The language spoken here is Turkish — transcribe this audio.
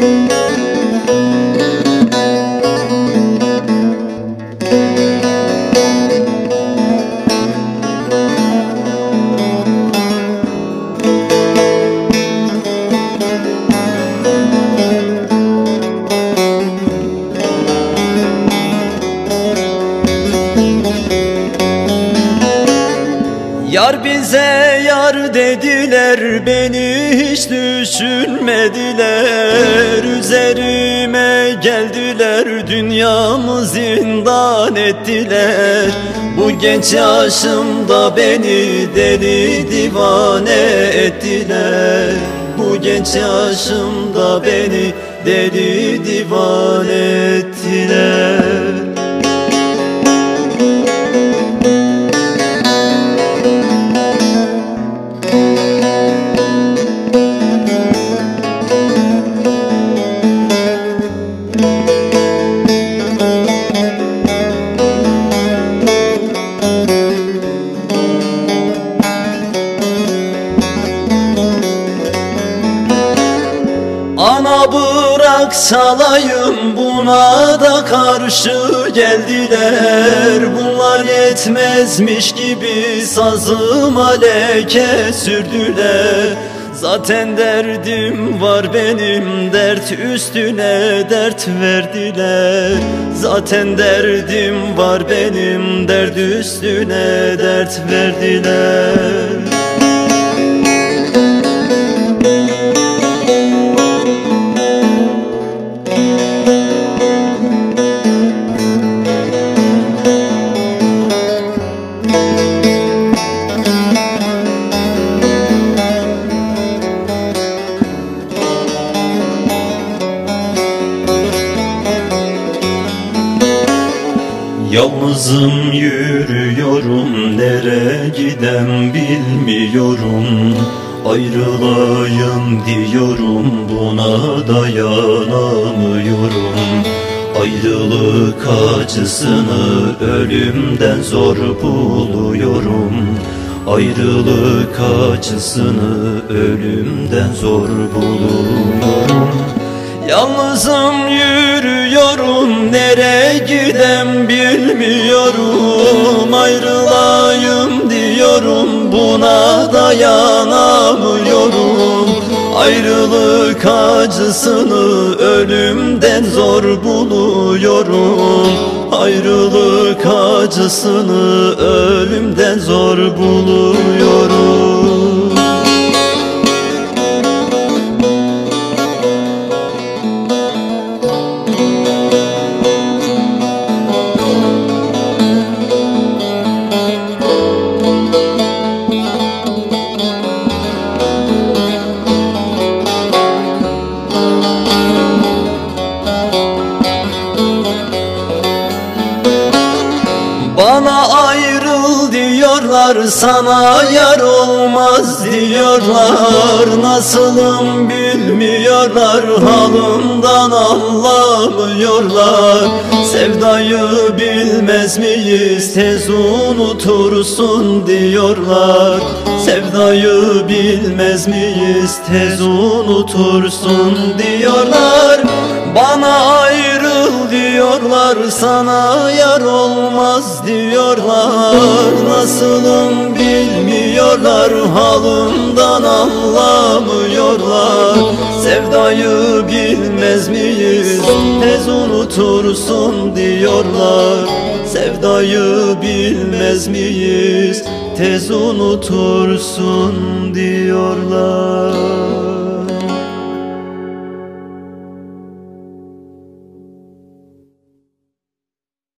Yar bize yar dediler, beni hiç düşünmediler. Üzerime geldiler, dünyamı zindan ettiler. Bu genç yaşımda beni deli divane ettiler. Bu genç yaşımda beni deli divane ettiler. Ana bırak salayım, buna da karşı geldiler. Bunlar yetmezmiş gibi sazıma leke sürdüler. Zaten derdim var benim, dert üstüne dert verdiler. Zaten derdim var benim, dert üstüne dert verdiler. Yalnızım yürüyorum, nereye gidem bilmiyorum. Ayrılayım diyorum, buna dayanamıyorum. Ayrılık acısını ölümden zor buluyorum. Ayrılık acısını ölümden zor buluyorum. Yalnızım yürüyorum, nereye gidem bilmiyorum. Ayrılayım diyorum, buna dayanamıyorum. Ayrılık acısını ölümden zor buluyorum. Ayrılık acısını ölümden zor buluyorum. Bana ayrıl diyorlar, sana yar olmaz diyorlar. Nasılım bilmiyorlar, halımdan anlamıyorlar. Sevdayı bilmez miyiz, tez unutursun diyorlar. Sevdayı bilmez miyiz, tez unutursun diyorlar. Bana ayrıl diyorlar, sana yar olmaz diyorlar. Nasılım bilmiyorlar, halımdan anlamıyorlar. Sevdayı bilmez miyiz, tez unutursun diyorlar. Sevdayı bilmez miyiz, tez unutursun diyorlar.